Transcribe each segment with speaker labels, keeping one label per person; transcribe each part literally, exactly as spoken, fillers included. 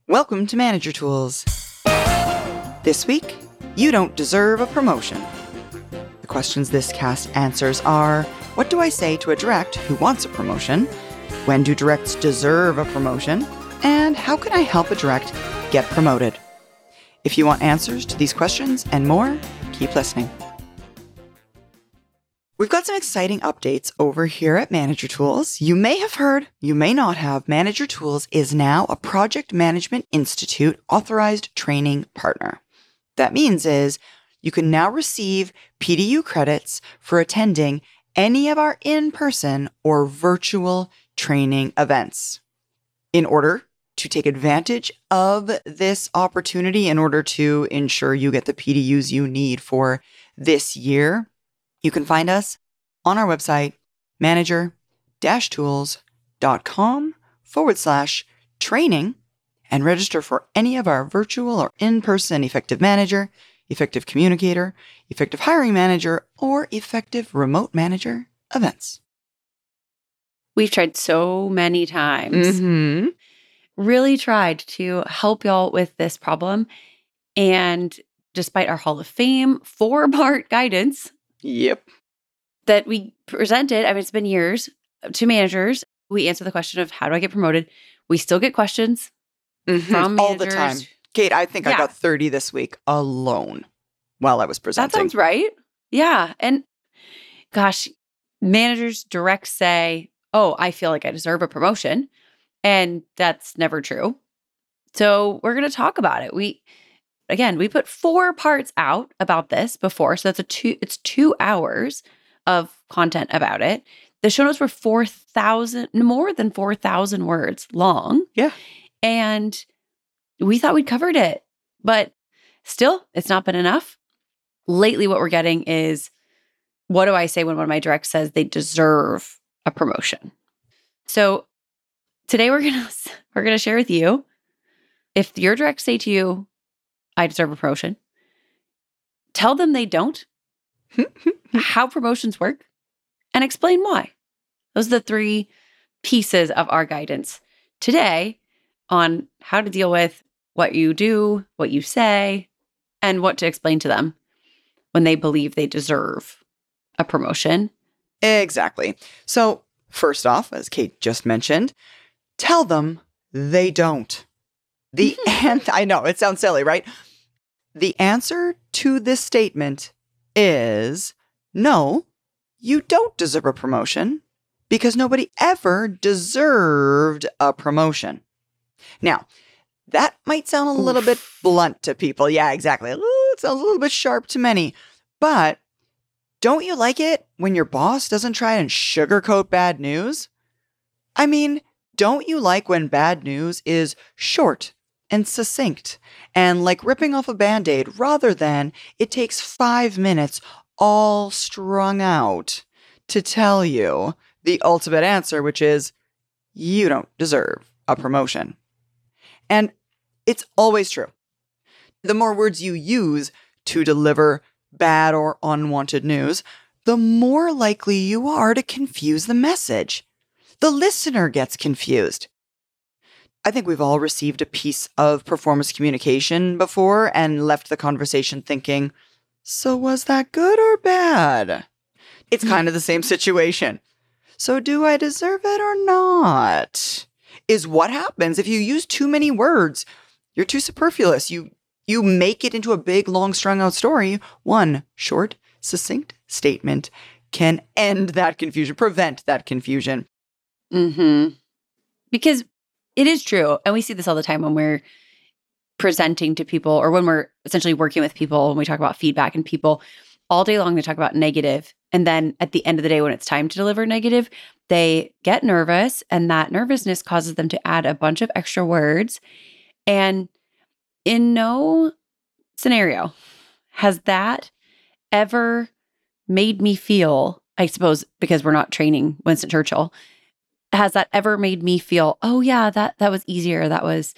Speaker 1: Welcome to Manager Tools. This week, you don't deserve a promotion. The questions this cast answers are, what do I say to a direct who wants a promotion? When do directs deserve a promotion? And how can I help a direct get promoted? If you want answers to these questions and more, keep listening. We've got some exciting updates over here at Manager Tools. You may have heard, you may not have, Manager Tools is now a Project Management Institute authorized training partner. That means is you can now receive P D U credits for attending any of our in-person or virtual training events. In order to take advantage of this opportunity, in order to ensure you get the P D Us you need for this year, you can find us on our website, manager-tools.com forward slash training, and register for any of our virtual or in-person Effective Manager, Effective Communicator, Effective Hiring Manager, or Effective Remote Manager events.
Speaker 2: We've tried so many times.
Speaker 1: Mm-hmm.
Speaker 2: Really tried to help y'all with this problem. And despite our Hall of Fame four-part guidance,
Speaker 1: Yep.
Speaker 2: that we presented, I mean, it's been years, to managers, we answer the question of how do I get promoted? We still get questions
Speaker 1: Mm-hmm.
Speaker 2: from
Speaker 1: all
Speaker 2: managers.
Speaker 1: the time. Kate, I think I
Speaker 2: Yeah.
Speaker 1: got thirty this week alone while I was presenting.
Speaker 2: That sounds right. Yeah. And gosh, managers direct say, oh, I feel like I deserve a promotion. And that's never true. So we're going to talk about it. We, again, we put four parts out about this before. So that's a two, it's two hours of content about it. The show notes were four thousand, more than four thousand words long.
Speaker 1: Yeah.
Speaker 2: And we thought we'd covered it, but still, it's not been enough. Lately, what we're getting is, what do I say when one of my directs says they deserve a promotion? So today we're gonna we're gonna share with you, if your directs say to you, I deserve a promotion, tell them they don't, how promotions work, and explain why. Those are the three pieces of our guidance today on how to deal with what you do, what you say, and what to explain to them when they believe they deserve a promotion.
Speaker 1: Exactly. So first off, as Kate just mentioned, tell them they don't. The and I know it sounds silly, right? The answer to this statement is no, you don't deserve a promotion because nobody ever deserved a promotion. Now, that might sound a little bit blunt to people. Yeah, exactly. Ooh, it sounds a little bit sharp to many. But don't you like it when your boss doesn't try and sugarcoat bad news? I mean, don't you like when bad news is short and succinct and like ripping off a Band-Aid rather than it takes five minutes all strung out to tell you the ultimate answer, which is you don't deserve a promotion. And it's always true. The more words you use to deliver bad or unwanted news, the more likely you are to confuse the message. The listener gets confused. I think we've all received a piece of performance communication before and left the conversation thinking, so was that good or bad? It's kind of the same situation. So do I deserve it or not? Is what happens if you use too many words. You're too superfluous. You you make it into a big, long, strung-out story. One short, succinct statement can end that confusion, prevent that confusion.
Speaker 2: Mm-hmm. Because it is true, and we see this all the time when we're presenting to people or when we're essentially working with people, when we talk about feedback and people, all day long they talk about negative, and then at the end of the day when it's time to deliver negative, they get nervous, and that nervousness causes them to add a bunch of extra words. And in no scenario has that ever made me feel, I suppose because we're not training Winston Churchill, has that ever made me feel, oh yeah, that that was easier, that was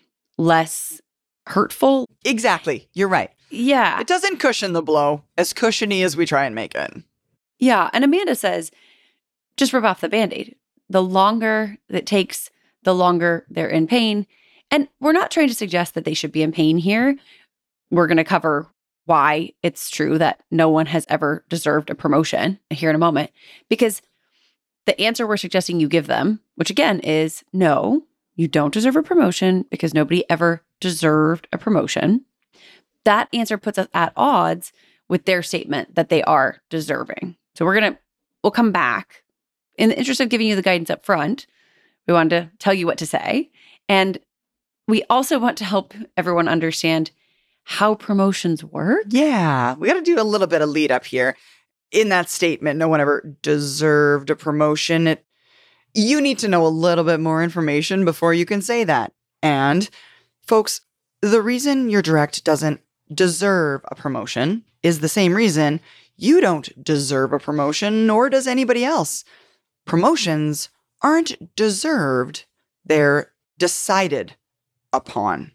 Speaker 2: less hurtful?
Speaker 1: Exactly. You're right.
Speaker 2: Yeah.
Speaker 1: It doesn't cushion the blow as cushiony as we try and make it.
Speaker 2: Yeah. And Amanda says, just rip off the Band-Aid. The longer it takes, the longer they're in pain. And we're not trying to suggest that they should be in pain here. We're going to cover why it's true that no one has ever deserved a promotion here in a moment. Because the answer we're suggesting you give them, which again is no, you don't deserve a promotion because nobody ever deserved a promotion. That answer puts us at odds with their statement that they are deserving. So we're going to, we'll come back. In the interest of giving you the guidance up front, we wanted to tell you what to say. And we also want to help everyone understand how promotions work.
Speaker 1: Yeah, we got to do a little bit of lead up here. In that statement, no one ever deserved a promotion. It, you need to know a little bit more information before you can say that. And folks, the reason your direct doesn't deserve a promotion is the same reason you don't deserve a promotion, nor does anybody else. Promotions aren't deserved, they're decided upon.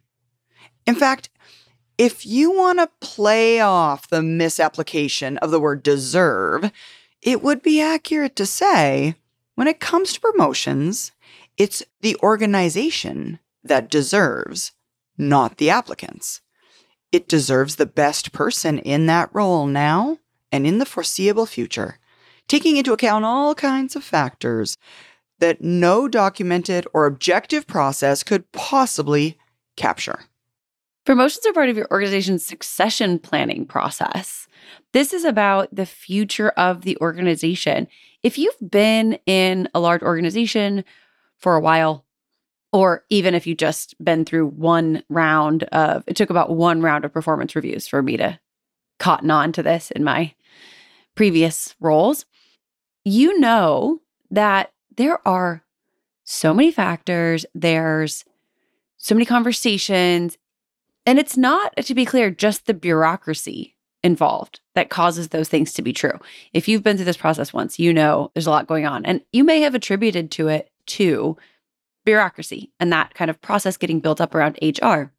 Speaker 1: In fact, if you want to play off the misapplication of the word deserve, it would be accurate to say, when it comes to promotions, it's the organization that deserves, not the applicants. It deserves the best person in that role now and in the foreseeable future, taking into account all kinds of factors that no documented or objective process could possibly capture.
Speaker 2: Promotions are part of your organization's succession planning process. This is about the future of the organization. If you've been in a large organization for a while, or even if you've just been through one round of, it took about one round of performance reviews for me to cotton on to this in my previous roles, you know that there are so many factors, there's so many conversations, and it's not, to be clear, just the bureaucracy involved that causes those things to be true. If you've been through this process once, you know there's a lot going on. And you may have attributed to it to bureaucracy and that kind of process getting built up around H R.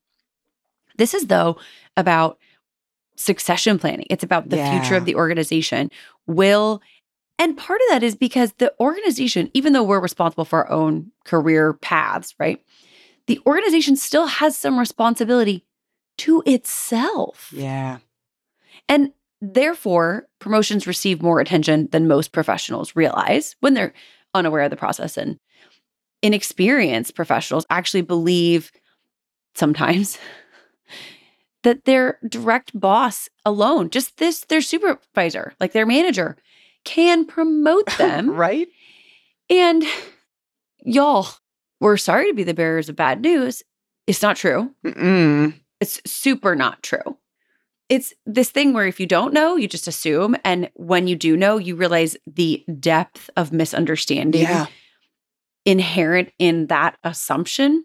Speaker 2: This is, though, about succession planning. It's about the
Speaker 1: Yeah.
Speaker 2: future of the organization. Will, and part of that is because the organization, even though we're responsible for our own career paths, right? The organization still has some responsibility to itself.
Speaker 1: Yeah.
Speaker 2: And therefore, promotions receive more attention than most professionals realize when they're unaware of the process. And inexperienced professionals actually believe sometimes that their direct boss alone, just this, their supervisor, like their manager, can promote them.
Speaker 1: Right?
Speaker 2: And y'all, we're sorry to be the bearers of bad news. It's not true.
Speaker 1: Mm-mm.
Speaker 2: It's super not true. It's this thing where if you don't know, you just assume. And when you do know, you realize the depth of misunderstanding
Speaker 1: Yeah.
Speaker 2: inherent in that assumption.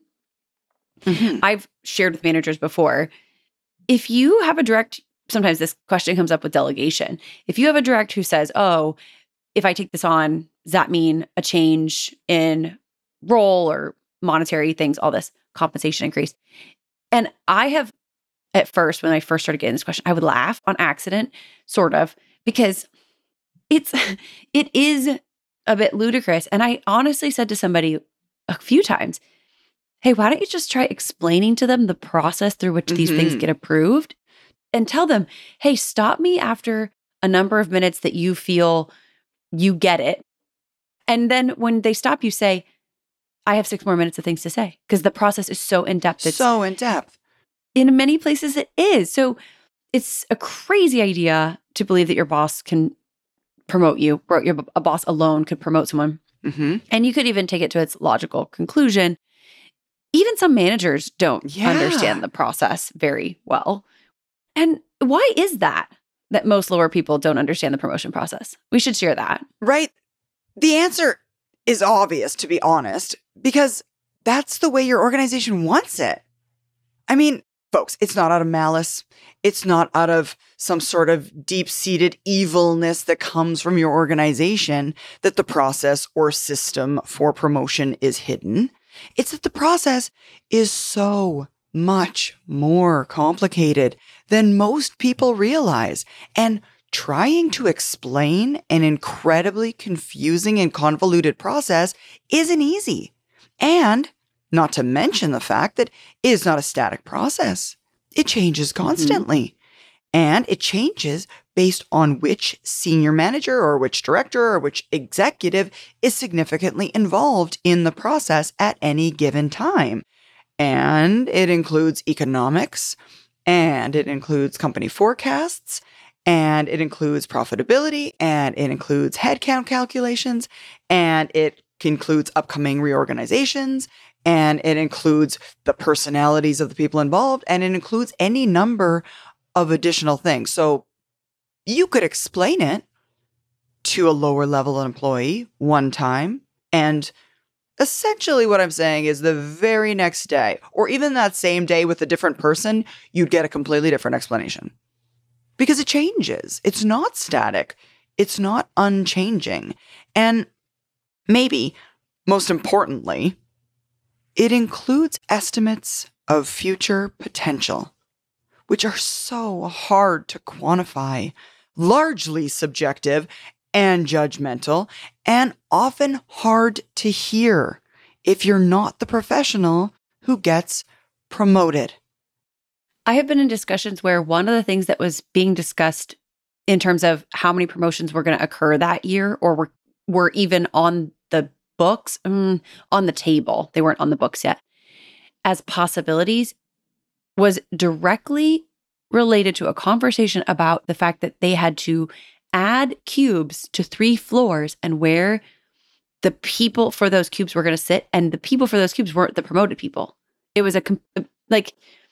Speaker 1: Mhm.
Speaker 2: I've shared with managers before, if you have a direct, sometimes this question comes up with delegation. If you have a direct who says, oh, if I take this on, does that mean a change in role or monetary things, all this compensation increase? And I have, at first, when I first started getting this question, I would laugh on accident, sort of, because it's, it is a bit ludicrous. And I honestly said to somebody a few times, hey, why don't you just try explaining to them the process through which these things
Speaker 1: Mhm.
Speaker 2: get approved and tell them, hey, stop me after a number of minutes that you feel you get it. And then when they stop, you say, I have six more minutes of things to say because the process is so in-depth. It's,
Speaker 1: So in depth.
Speaker 2: in many places it is. So it's a crazy idea to believe that your boss can promote you, or your, a boss alone could promote someone.
Speaker 1: Mm-hmm.
Speaker 2: And you could even take it to its logical conclusion. Even some managers don't
Speaker 1: Yeah.
Speaker 2: understand the process very well. And why is that, that most lower people don't understand the promotion process? We should share that.
Speaker 1: Right? The answer is obvious, to be honest, because that's the way your organization wants it. I mean, folks, it's not out of malice. It's not out of some sort of deep-seated evilness that comes from your organization that the process or system for promotion is hidden. It's that the process is so much more complicated than most people realize. And trying to explain an incredibly confusing and convoluted process isn't easy. And Not to mention the fact that it is not a static process. It changes constantly. Mm-hmm. And it changes based on which senior manager or which director or which executive is significantly involved in the process at any given time. And it includes economics, and it includes company forecasts, and it includes profitability, and it includes headcount calculations, and it includes upcoming reorganizations, and it includes the personalities of the people involved, and it includes any number of additional things. So you could explain it to a lower level employee one time, and essentially what I'm saying is the very next day, or even that same day with a different person, you'd get a completely different explanation. Because it changes. It's not static. It's not unchanging. And maybe, most importantly, it includes estimates of future potential, which are so hard to quantify, largely subjective and judgmental, and often hard to hear if you're not the professional who gets promoted.
Speaker 2: I have been in discussions where one of the things that was being discussed in terms of how many promotions were going to occur that year, or were, were even on the books, mm, on the table, they weren't on the books yet, as possibilities, was directly related to a conversation about the fact that they had to add cubes to three floors and where the people for those cubes were going to sit, and the people for those cubes weren't the promoted people. It was a, like,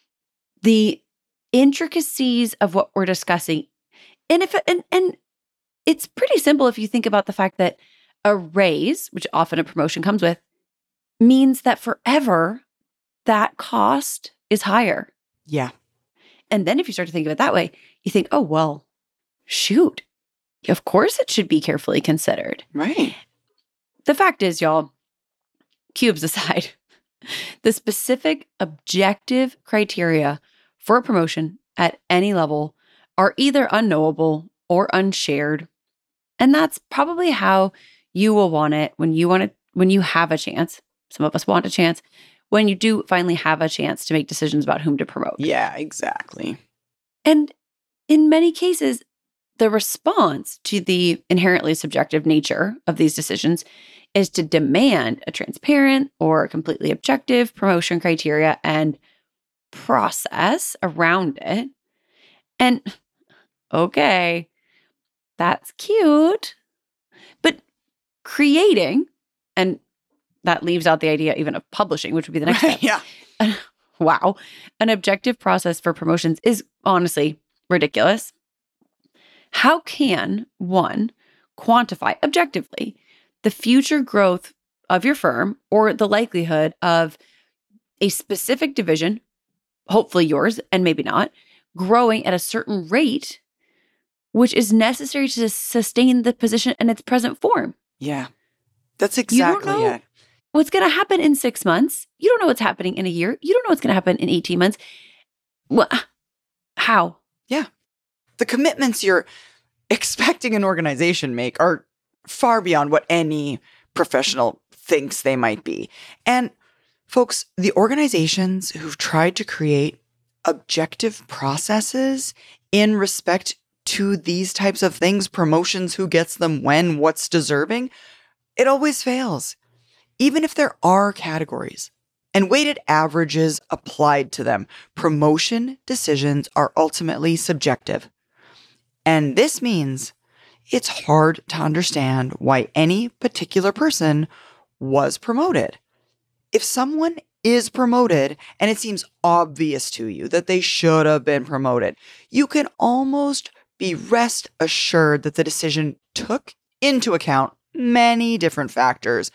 Speaker 2: the intricacies of what we're discussing. And if, and, and it's pretty simple if you think about the fact that a raise, which often a promotion comes with, means that forever that cost is higher.
Speaker 1: Yeah.
Speaker 2: And then if you start to think of it that way, you think, oh, well, shoot, of course it should be carefully considered.
Speaker 1: Right.
Speaker 2: The fact is, y'all, cubes aside, the specific objective criteria for a promotion at any level are either unknowable or unshared. And that's probably how you will want it when you want to, when you have a chance. Some of us want a chance. When you do finally have a chance to make decisions about whom to promote.
Speaker 1: Yeah, exactly.
Speaker 2: And in many cases, the response to the inherently subjective nature of these decisions is to demand a transparent or completely objective promotion criteria and process around it. And okay, that's cute, but creating, and that leaves out the idea even of publishing, which would be the next step.
Speaker 1: Yeah.
Speaker 2: Wow. An objective process for promotions is honestly ridiculous. How can one quantify objectively the future growth of your firm or the likelihood of a specific division, hopefully yours and maybe not, growing at a certain rate, which is necessary to sustain the position in its present form?
Speaker 1: Yeah. That's exactly it.
Speaker 2: What's going to happen in six months? You don't know what's happening in a year. You don't know what's going to happen in eighteen months. Well, how?
Speaker 1: Yeah. The commitments you're expecting an organization make are far beyond what any professional thinks they might be. And folks, the organizations who've tried to create objective processes in respect to these types of things, promotions, who gets them when, what's deserving, it always fails. Even if there are categories and weighted averages applied to them, promotion decisions are ultimately subjective. And this means it's hard to understand why any particular person was promoted. If someone is promoted and it seems obvious to you that they should have been promoted, you can almost be rest assured that the decision took into account many different factors,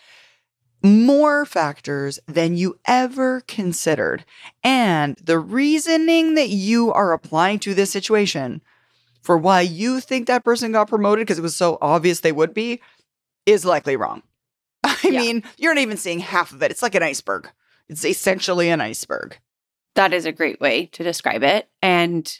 Speaker 1: more factors than you ever considered. And the reasoning that you are applying to this situation for why you think that person got promoted because it was so obvious they would be is likely wrong. I yeah. mean, you're not even seeing half of it. It's like an iceberg. It's essentially an iceberg.
Speaker 2: That is a great way to describe it. And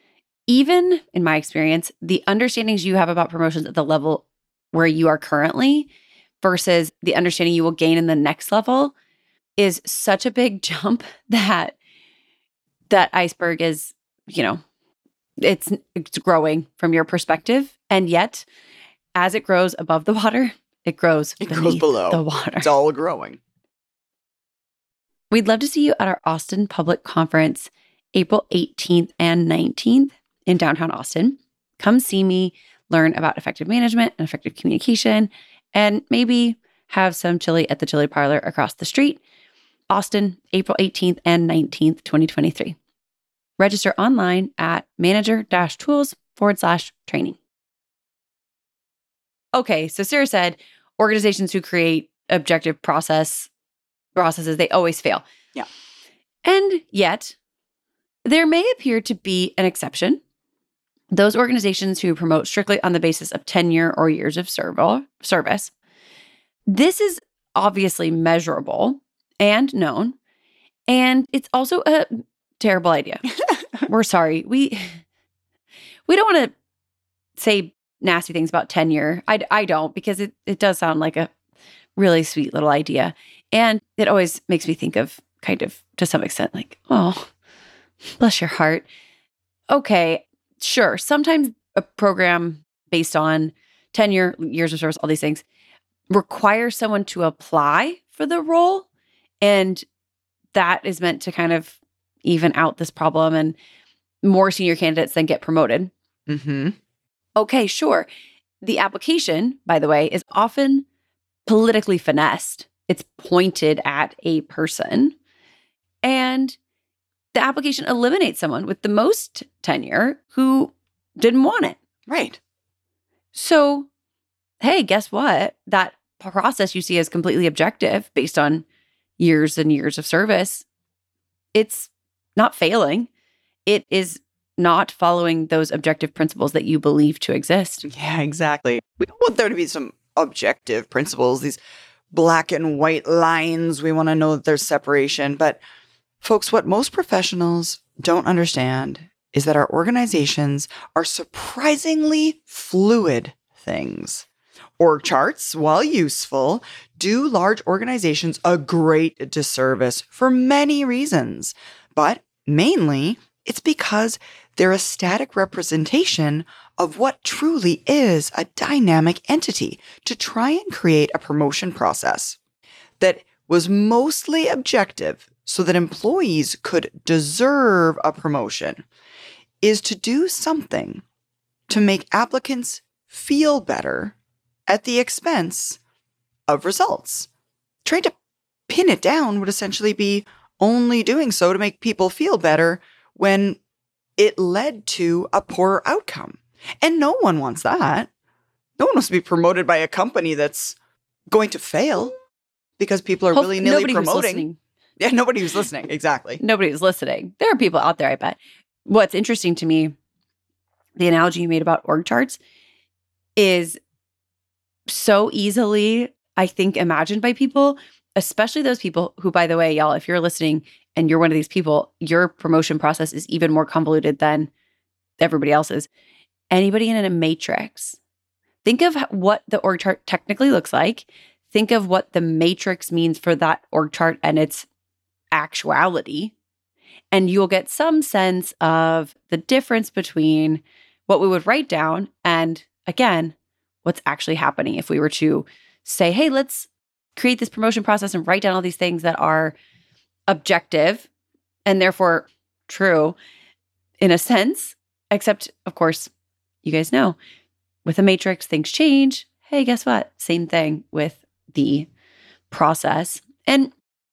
Speaker 2: even in my experience, the understandings you have about promotions at the level where you are currently versus the understanding you will gain in the next level is such a big jump that that iceberg is, you know, it's it's growing from your perspective. And yet, as it grows above the water, it grows
Speaker 1: It
Speaker 2: beneath
Speaker 1: grows below.
Speaker 2: the water.
Speaker 1: It's all growing.
Speaker 2: We'd love to see you at our Austin Public Conference, April eighteenth and nineteenth in downtown Austin. Come see me, learn about effective management and effective communication, and maybe have some chili at the Chili Parlor across the street. Austin, April eighteenth and nineteenth, twenty twenty-three. Register online at manager-tools forward slash training. Okay, so Sarah said organizations who create objective process processes, they always fail.
Speaker 1: Yeah.
Speaker 2: And yet, there may appear to be an exception. Those organizations who promote strictly on the basis of tenure or years of servo- service. This is obviously measurable and known, and it's also a terrible idea. We're sorry. We we don't want to say nasty things about tenure. I, I don't, because it, it does sound like a really sweet little idea. And it always makes me think of kind of, to some extent, like, oh, bless your heart. Okay, sure. Sometimes a program based on tenure, years of service, all these things, requires someone to apply for the role. And that is meant to kind of even out this problem, and more senior candidates then get promoted.
Speaker 1: Mm-hmm.
Speaker 2: Okay, sure. The application, by the way, is often politically finessed. It's pointed at a person. And the application eliminates someone with the most tenure who didn't want it.
Speaker 1: Right.
Speaker 2: So, hey, guess what? That process you see as completely objective based on years and years of service, it's not failing. It is not following those objective principles that you believe to exist.
Speaker 1: Yeah, exactly. We don't want there to be some objective principles, these black and white lines. We want to know that there's separation. But folks, what most professionals don't understand is that our organizations are surprisingly fluid things. Org charts, while useful, do large organizations a great disservice for many reasons. But mainly, it's because they're a static representation of what truly is a dynamic entity to try and create a promotion process that was mostly objective so that employees could deserve a promotion is to do something to make applicants feel better at the expense of results. Trying to pin it down would essentially be only doing so to make people feel better when it led to a poorer outcome. And no one wants that. No one wants to be promoted by a company that's going to fail because people are
Speaker 2: Hope
Speaker 1: willy-nilly
Speaker 2: nobody who's
Speaker 1: promoting.
Speaker 2: listening.
Speaker 1: Yeah, nobody who's listening. Exactly.
Speaker 2: Nobody who's listening. There are people out there, I bet. What's interesting to me, the analogy you made about org charts, is so easily, I think, imagined by people, especially those people who, by the way, y'all, if you're listening and you're one of these people, your promotion process is even more convoluted than everybody else's. Anybody in a matrix, think of what the org chart technically looks like. Think of what the matrix means for that org chart and its actuality. And you'll get some sense of the difference between what we would write down and, again, what's actually happening if we were to say, hey, let's create this promotion process and write down all these things that are objective and therefore true in a sense, except, of course, you guys know, with a matrix, things change. Hey, guess what? Same thing with the process. And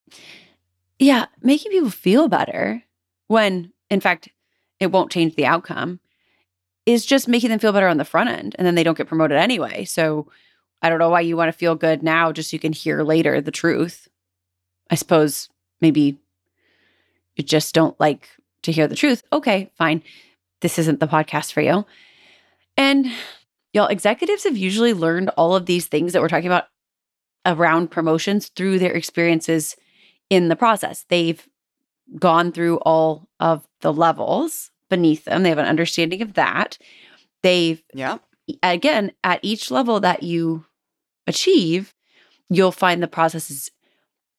Speaker 2: yeah, making people feel better when, in fact, it won't change the outcome is just making them feel better on the front end, and then they don't get promoted anyway. So I don't know why you want to feel good now just so you can hear later the truth. I suppose maybe you just don't like to hear the truth. Okay, fine. This isn't the podcast for you. And y'all, executives have usually learned all of these things that we're talking about around promotions through their experiences in the process. They've gone through all of the levels beneath them. They have an understanding of that. They've,
Speaker 1: Yeah.
Speaker 2: again, at each level that you achieve, you'll find the process is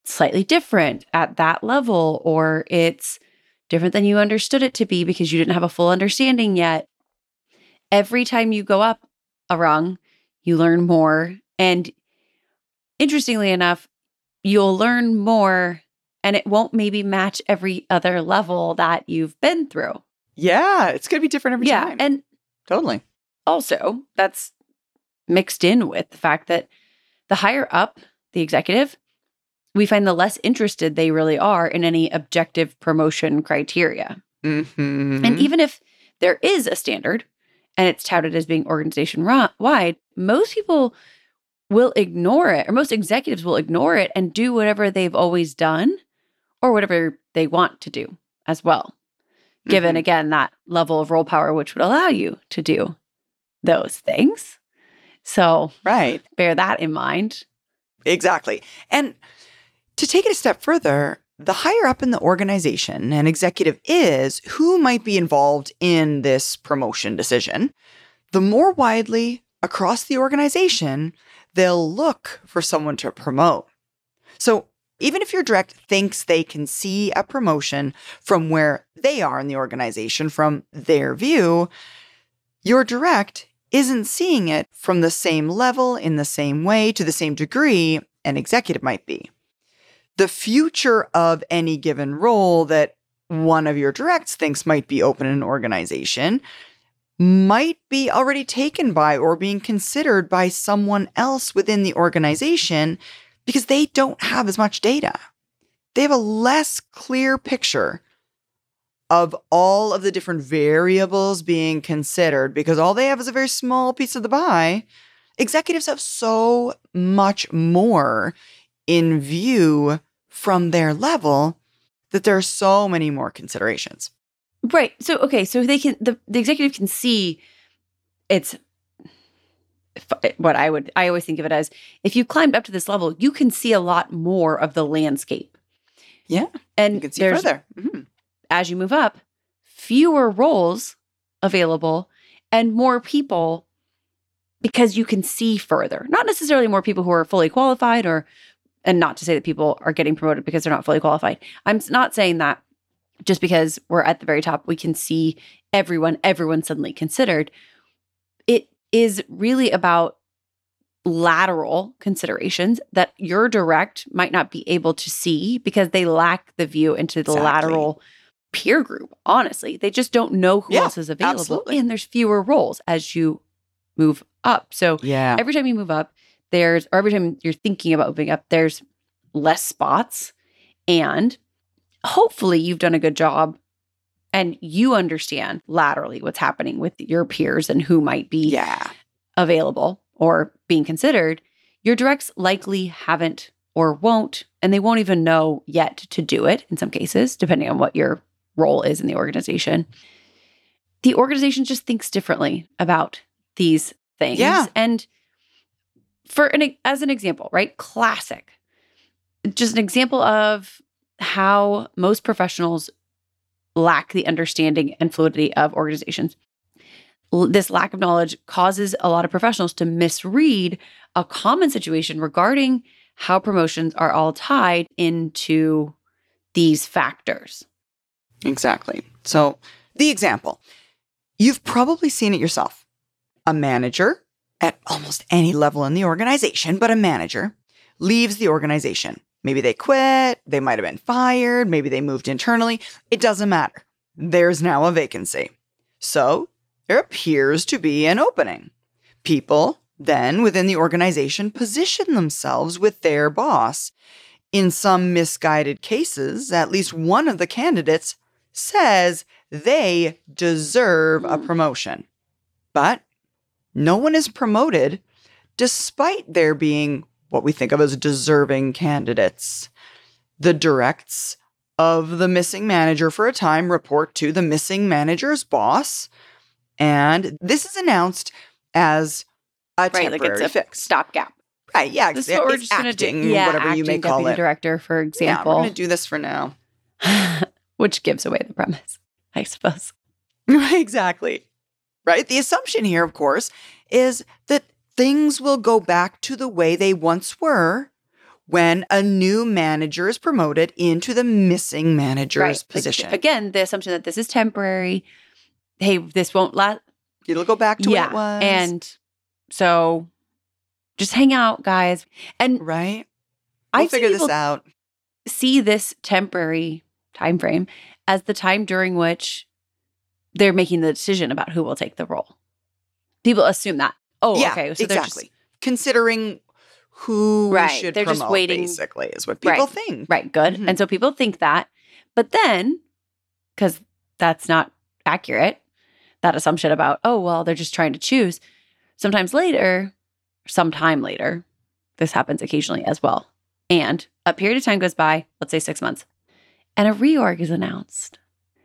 Speaker 2: slightly different at that level, or it's different than you understood it to be because you didn't have a full understanding yet. Every time you go up a rung, you learn more. And interestingly enough, you'll learn more and it won't maybe match every other level that you've been through.
Speaker 1: Yeah, it's going to be different every
Speaker 2: yeah,
Speaker 1: time.
Speaker 2: And
Speaker 1: totally.
Speaker 2: Also, that's mixed in with the fact that the higher up the executive, we find the less interested they really are in any objective promotion criteria.
Speaker 1: Mm-hmm.
Speaker 2: And even if there is a standard and it's touted as being organization-wide, most people will ignore it, or most executives will ignore it and do whatever they've always done or whatever they want to do as well. Given, mm-hmm. again, that level of role power, which would allow you to do those things. So
Speaker 1: right.
Speaker 2: bear that in mind.
Speaker 1: Exactly. And to take it a step further, the higher up in the organization an executive is who might be involved in this promotion decision, the more widely across the organization they'll look for someone to promote. So even if your direct thinks they can see a promotion from where they are in the organization, from their view, your direct isn't seeing it from the same level, in the same way, to the same degree an executive might be. The future of any given role that one of your directs thinks might be open in an organization might be already taken by or being considered by someone else within the organization because they don't have as much data. They have a less clear picture of all of the different variables being considered because all they have is a very small piece of the pie. Executives have so much more in view from their level that there are so many more considerations.
Speaker 2: Right. So, okay. So they can, the, the executive can see it's what I would, I always think of it as, if you climbed up to this level, you can see a lot more of the landscape.
Speaker 1: Yeah.
Speaker 2: And
Speaker 1: you can see further. Mm-hmm.
Speaker 2: As you move up, fewer roles available and more people because you can see further. Not necessarily more people who are fully qualified, or, and not to say that people are getting promoted because they're not fully qualified. I'm not saying that just because we're at the very top, we can see everyone, everyone suddenly considered. It is really about lateral considerations that your direct might not be able to see because they lack the view into the
Speaker 1: exactly.
Speaker 2: lateral peer group. Honestly, they just don't know who
Speaker 1: yeah,
Speaker 2: else is available.
Speaker 1: Absolutely.
Speaker 2: And there's fewer roles as you move up. So
Speaker 1: yeah.
Speaker 2: every time you move up, there's, or every time you're thinking about moving up, there's less spots. And hopefully you've done a good job and you understand laterally what's happening with your peers and who might be
Speaker 1: yeah.
Speaker 2: available or being considered. Your directs likely haven't or won't, and they won't even know yet to do it in some cases, depending on what your role is in the organization. The organization just thinks differently about these things.
Speaker 1: Yeah.
Speaker 2: And for an, as an example, right? Classic. Just an example of how most professionals lack the understanding and fluidity of organizations. L- this lack of knowledge causes a lot of professionals to misread a common situation regarding how promotions are all tied into these factors.
Speaker 1: Exactly. So the example, you've probably seen it yourself. A manager at almost any level in the organization, but a manager leaves the organization. Maybe they quit, they might have been fired, maybe they moved internally. It doesn't matter. There's now a vacancy. So there appears to be an opening. People then within the organization position themselves with their boss. In some misguided cases, at least one of the candidates says they deserve a promotion. But no one is promoted despite there being what we think of as deserving candidates. The directs of the missing manager for a time report to the missing manager's boss, and this is announced as a
Speaker 2: right,
Speaker 1: temporary
Speaker 2: like it's a
Speaker 1: fix.
Speaker 2: Stopgap.
Speaker 1: Right, yeah,
Speaker 2: This
Speaker 1: it's,
Speaker 2: is what we're
Speaker 1: it's
Speaker 2: just going to
Speaker 1: acting,
Speaker 2: do. Yeah,
Speaker 1: whatever
Speaker 2: acting
Speaker 1: you may call
Speaker 2: deputy
Speaker 1: it.
Speaker 2: director, for
Speaker 1: Yeah,
Speaker 2: example.
Speaker 1: we're going to do this for now.
Speaker 2: Which gives away the premise, I suppose.
Speaker 1: Exactly. Right? The assumption here, of course, is that things will go back to the way they once were when a new manager is promoted into the missing manager's
Speaker 2: Right.
Speaker 1: position.
Speaker 2: Like, again, the assumption that this is temporary. Hey, this won't last.
Speaker 1: It'll go back to
Speaker 2: yeah.
Speaker 1: what it was.
Speaker 2: And so just hang out, guys. And
Speaker 1: right?
Speaker 2: I
Speaker 1: We'll figure this out.
Speaker 2: See this temporary time frame as the time during which they're making the decision about who will take the role. People assume that. Oh,
Speaker 1: yeah,
Speaker 2: okay. So
Speaker 1: exactly.
Speaker 2: they're just
Speaker 1: considering who
Speaker 2: Right.
Speaker 1: we should
Speaker 2: They're
Speaker 1: promote,
Speaker 2: just waiting.
Speaker 1: basically, is what people
Speaker 2: Right.
Speaker 1: think.
Speaker 2: right, good.
Speaker 1: Mhm.
Speaker 2: And so people think that. But then, because that's not accurate, that assumption about, oh, well, they're just trying to choose. Sometimes later, sometime later, this happens occasionally as well. And a period of time goes by, let's say six months, and a reorg is announced.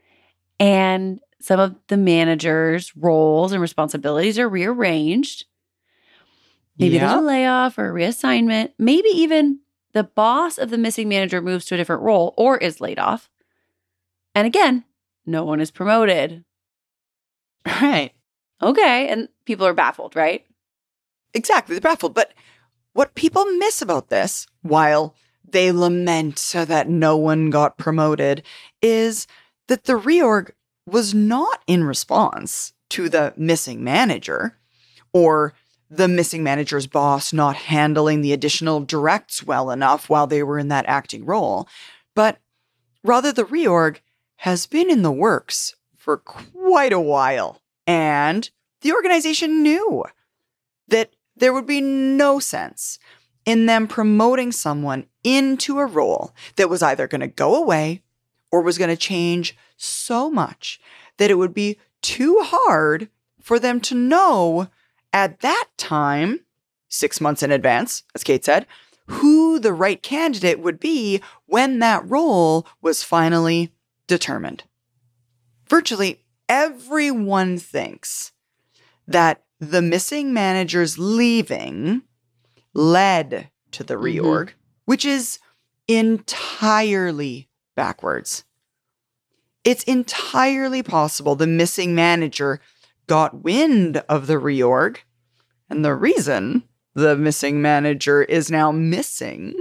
Speaker 2: And some of the managers' roles and responsibilities are rearranged. Maybe there's a
Speaker 1: Yep.
Speaker 2: layoff or a reassignment. Maybe even the boss of the missing manager moves to a different role or is laid off. And again, no one is promoted.
Speaker 1: Right.
Speaker 2: Okay. And people are baffled, right?
Speaker 1: Exactly. They're baffled. But what people miss about this, while they lament so that no one got promoted, is that the reorg was not in response to the missing manager or the missing manager's boss not handling the additional directs well enough while they were in that acting role, but rather the reorg has been in the works for quite a while. And the organization knew that there would be no sense in them promoting someone into a role that was either going to go away or was going to change so much that it would be too hard for them to know at that time, six months in advance, as Kate said, who the right candidate would be when that role was finally determined. Virtually everyone thinks that the missing manager's leaving led to the
Speaker 2: Mhm.
Speaker 1: reorg, which is entirely backwards. It's entirely possible the missing manager got wind of the reorg, and the reason the missing manager is now missing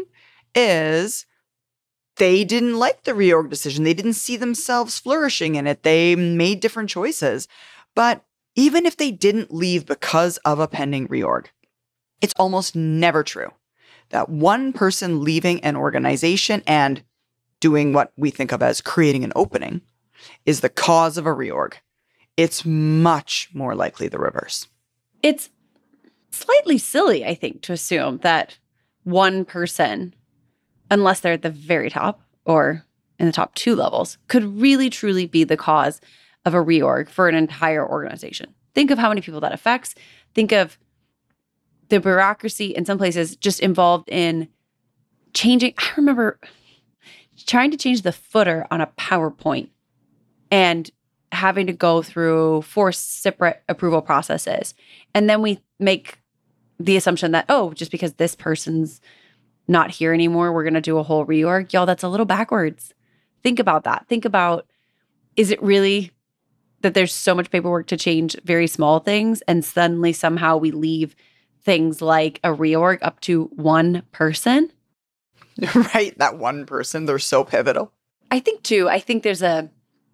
Speaker 1: is they didn't like the reorg decision. They didn't see themselves flourishing in it. They made different choices. But even if they didn't leave because of a pending reorg, it's almost never true that one person leaving an organization and doing what we think of as creating an opening is the cause of a reorg. It's much more likely the reverse.
Speaker 2: It's slightly silly, I think, to assume that one person, unless they're at the very top or in the top two levels, could really truly be the cause of a reorg for an entire organization. Think of how many people that affects. Think of the bureaucracy in some places just involved in changing. I remember trying to change the footer on a PowerPoint and having to go through four separate approval processes. And then we make the assumption that, oh, just because this person's not here anymore, we're going to do a whole reorg. Y'all, that's a little backwards. Think about that. Think about, is it really that there's so much paperwork to change very small things and suddenly somehow we leave things like a reorg up to one person?
Speaker 1: Right? That one person, they're so pivotal.
Speaker 2: I think too, I think there's a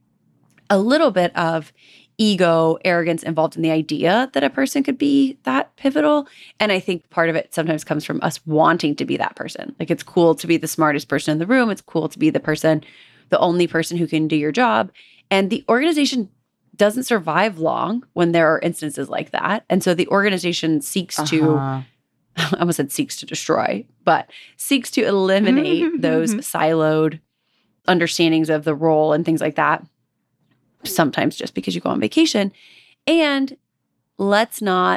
Speaker 2: a little bit of ego, arrogance involved in the idea that a person could be that pivotal. And I think part of it sometimes comes from us wanting to be that person. Like, it's cool to be the smartest person in the room. It's cool to be the person, the only person who can do your job. And the organization doesn't survive long when there are instances like that. And so the organization seeks to,
Speaker 1: Uh-huh.
Speaker 2: I almost said seeks to destroy, but seeks to eliminate those siloed understandings of the role and things like that. Sometimes just because you go on vacation. And let's not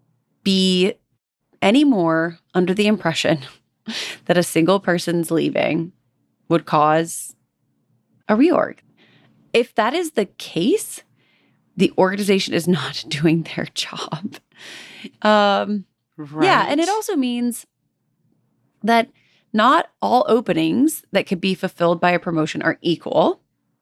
Speaker 2: be anymore under the impression that a single person's leaving would cause a reorg. If that is the case, the organization is not doing their job. Um,
Speaker 1: Right.
Speaker 2: Yeah, and it also means that not all openings that could be fulfilled by a promotion are equal.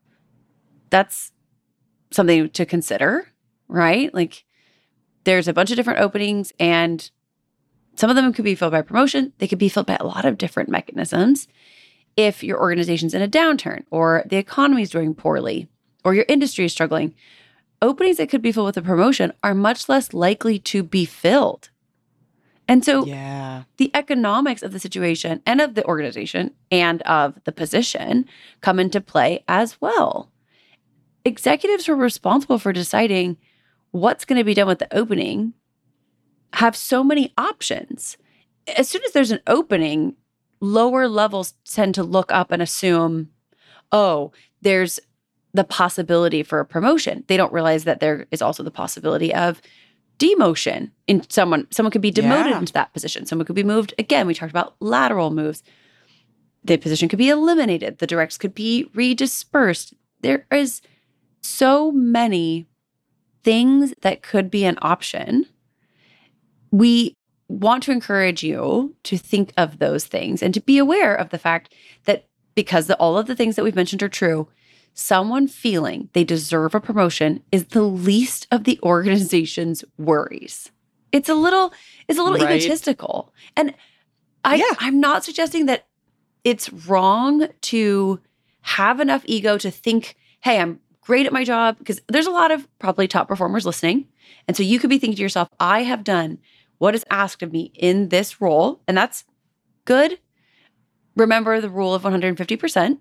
Speaker 2: That's something to consider, right? Like, there's a bunch of different openings, and Some of them could be filled by promotion. They could be filled by a lot of different mechanisms. If your organization's in a downturn or the economy is doing poorly or your industry is struggling, openings that could be filled with a promotion are much less likely to be filled. And so
Speaker 1: Yeah.
Speaker 2: the economics of the situation and of the organization and of the position come into play as well. Executives who are responsible for deciding what's going to be done with the opening have so many options. As soon as there's an opening, lower levels tend to look up and assume, oh, there's the possibility for a promotion. They don't realize that there is also the possibility of demotion in someone. Someone could be demoted
Speaker 1: Yeah.
Speaker 2: into that position. Someone could be moved. Again, we talked about lateral moves. The position could be eliminated. The directs could be redispersed. There is so many things that could be an option. We want to encourage you to think of those things and to be aware of the fact that because the, all of the things that we've mentioned are true, someone feeling they deserve a promotion is the least of the organization's worries. It's a little, it's a little
Speaker 1: Right.
Speaker 2: egotistical. And I,
Speaker 1: Yeah.
Speaker 2: I'm not suggesting that it's wrong to have enough ego to think, hey, I'm great at my job, because there's a lot of probably top performers listening. And so you could be thinking to yourself, I have done what is asked of me in this role, and that's good. Remember the rule of one hundred fifty percent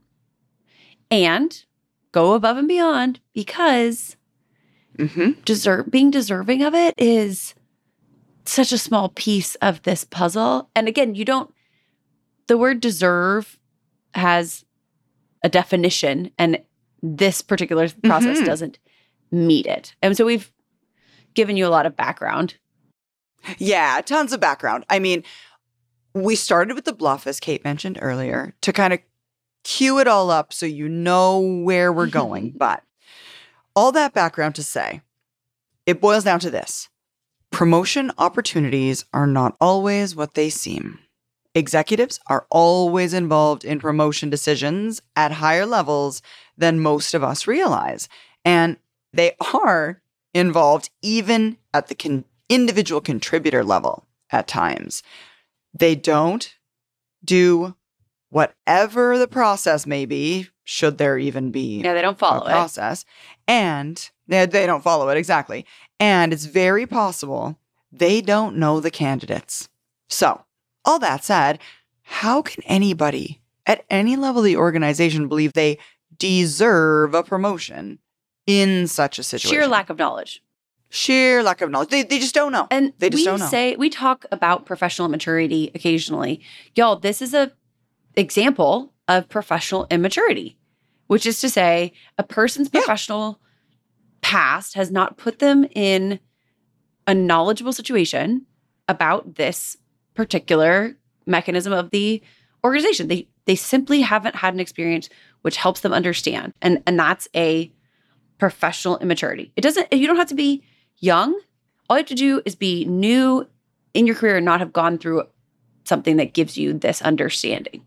Speaker 2: and go above and beyond, because
Speaker 1: Mm-hmm.
Speaker 2: deserve, being deserving of it is such a small piece of this puzzle. And again, you don't, the word deserve has a definition, and this particular process
Speaker 1: Mhm.
Speaker 2: doesn't meet it. And so we've given you a lot of background.
Speaker 1: Yeah, tons of background. I mean, we started with the bluff, as Kate mentioned earlier, to kind of cue it all up so you know where we're going. But all that background to say, it boils down to this. Promotion opportunities are not always what they seem. Executives are always involved in promotion decisions at higher levels than most of us realize. And they are involved even at the con- individual contributor level at times. They don't do whatever the process may be, should there even be
Speaker 2: Yeah, they don't follow
Speaker 1: a
Speaker 2: it.
Speaker 1: process. And they, they don't follow it, exactly. And it's very possible they don't know the candidates. So, all that said, how can anybody at any level of the organization believe they deserve a promotion in such a situation?
Speaker 2: Sheer lack of knowledge.
Speaker 1: Sheer lack of knowledge. They, they just don't know.
Speaker 2: And
Speaker 1: They just
Speaker 2: we
Speaker 1: don't know.
Speaker 2: say, we talk about professional immaturity occasionally. Y'all, this is a example of professional immaturity, which is to say a person's
Speaker 1: Yeah.
Speaker 2: professional past has not put them in a knowledgeable situation about this particular mechanism of the organization. They they simply haven't had an experience which helps them understand. And and that's a professional immaturity. It doesn't, you don't have to be young. All you have to do is be new in your career and not have gone through something that gives you this understanding.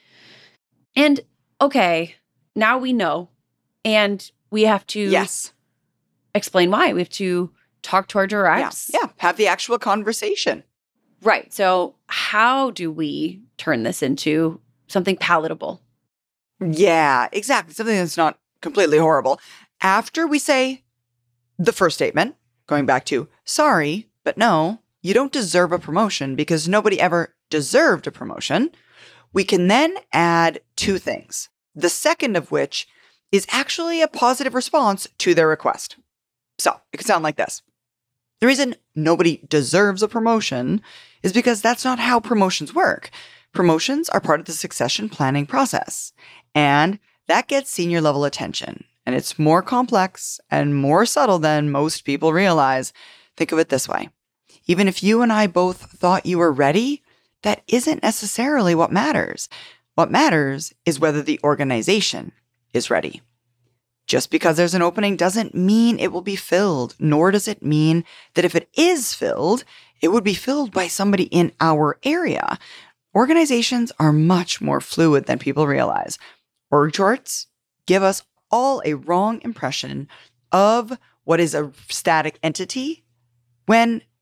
Speaker 2: And okay, now we know, and we have to
Speaker 1: Yes.
Speaker 2: explain why. We have to talk to our
Speaker 1: Yeah.
Speaker 2: directs.
Speaker 1: Yeah. Have the actual conversation.
Speaker 2: Right. So how do we turn this into something palatable?
Speaker 1: Yeah, exactly. Something that's not completely horrible. After we say the first statement, going back to, sorry, but no, you don't deserve a promotion because nobody ever deserved a promotion, we can then add two things. The second of which is actually a positive response to their request. So it could sound like this. The reason nobody deserves a promotion is because that's not how promotions work. Promotions are part of the succession planning process, and that gets senior level attention. And it's more complex and more subtle than most people realize. Think of it this way. Even if you and I both thought you were ready, that isn't necessarily what matters. What matters is whether the organization is ready. Just because there's an opening doesn't mean it will be filled, nor does it mean that if it is filled, it would be filled by somebody in our area. Organizations are much more fluid than people realize. Org charts give us all a wrong impression of what is a static entity when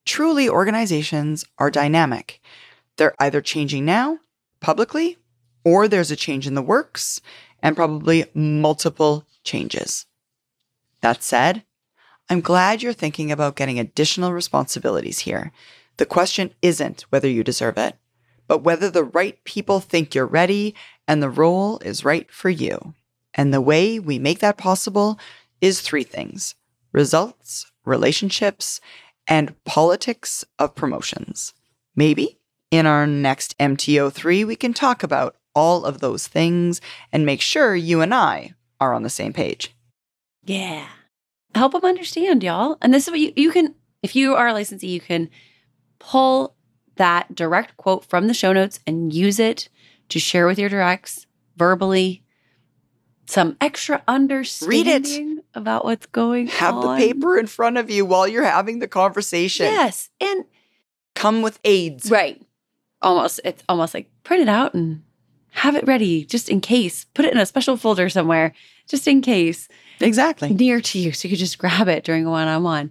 Speaker 1: truly organizations are dynamic. They're either changing now, publicly, or there's a change in the works and probably multiple changes. That said, I'm glad you're thinking about getting additional responsibilities here. The question isn't whether you deserve it, but whether the right people think you're ready and the role is right for you. And the way we make that possible is three things: results, relationships, and politics of promotions. Maybe in our next M T O three, we can talk about all of those things and make sure you and I are on the same page.
Speaker 2: Yeah. Help them understand, y'all. And this is what you, you can, if you are a licensee, you can pull that direct quote from the show notes and use it to share with your directs verbally. Some extra understanding
Speaker 1: Read it.
Speaker 2: About what's going
Speaker 1: Have
Speaker 2: on.
Speaker 1: the paper in front of you while you're having the conversation.
Speaker 2: Yes. And
Speaker 1: come with aids.
Speaker 2: right. Almost, it's almost like print it out and have it ready just in case. Put it in a special folder somewhere just in case.
Speaker 1: Exactly.
Speaker 2: Near to you so you could just grab it during a one-on-one.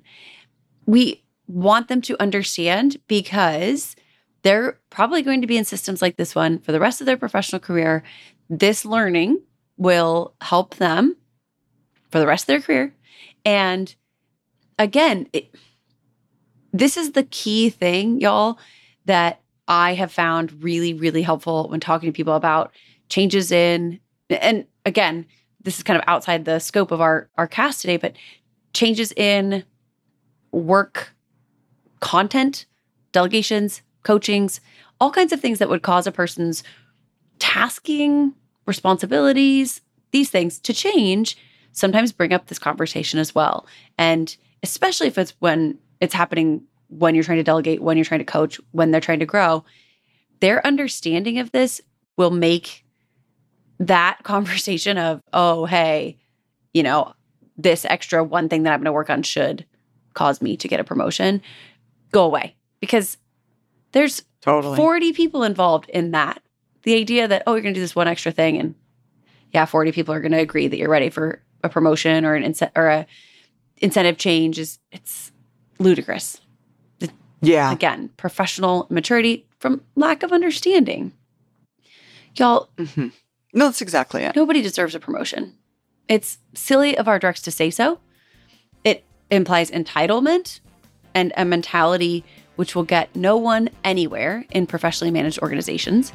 Speaker 2: We want them to understand because they're probably going to be in systems like this one for the rest of their professional career. This learning will help them for the rest of their career. And again, it, this is the key thing, y'all, that I have found really, really helpful when talking to people about changes in, and again, this is kind of outside the scope of our, our cast today, but changes in work content, delegations, coachings, all kinds of things that would cause a person's tasking, responsibilities, these things to change, sometimes bring up this conversation as well. And especially if it's when it's happening when you're trying to delegate, when you're trying to coach, when they're trying to grow, their understanding of this will make that conversation of, oh, hey, you know, this extra one thing that I'm going to work on should cause me to get a promotion, go away. Because there's
Speaker 1: Totally.
Speaker 2: forty people involved in that. The idea that, oh, you're going to do this one extra thing and yeah, forty people are going to agree that you're ready for a promotion or an ince- or a incentive change is it's ludicrous.
Speaker 1: Yeah.
Speaker 2: Again, professional maturity from lack of understanding. Y'all,
Speaker 1: Mm-hmm. No, that's exactly it.
Speaker 2: nobody deserves a promotion. It's silly of our directs to say so. It implies entitlement and a mentality which will get no one anywhere in professionally managed organizations.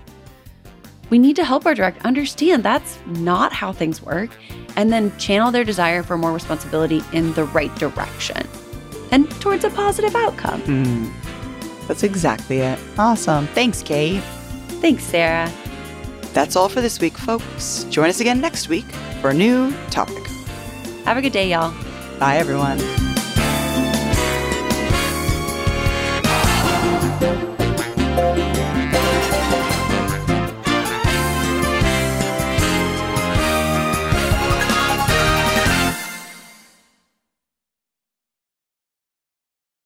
Speaker 2: We need to help our direct understand that's not how things work and then channel their desire for more responsibility in the right direction and towards a positive outcome.
Speaker 1: Mm. That's exactly it. Awesome. Thanks, Kate.
Speaker 2: Thanks, Sarah.
Speaker 1: That's all for this week, folks. Join us again next week for a new topic.
Speaker 2: Have a good day, y'all.
Speaker 1: Bye, everyone.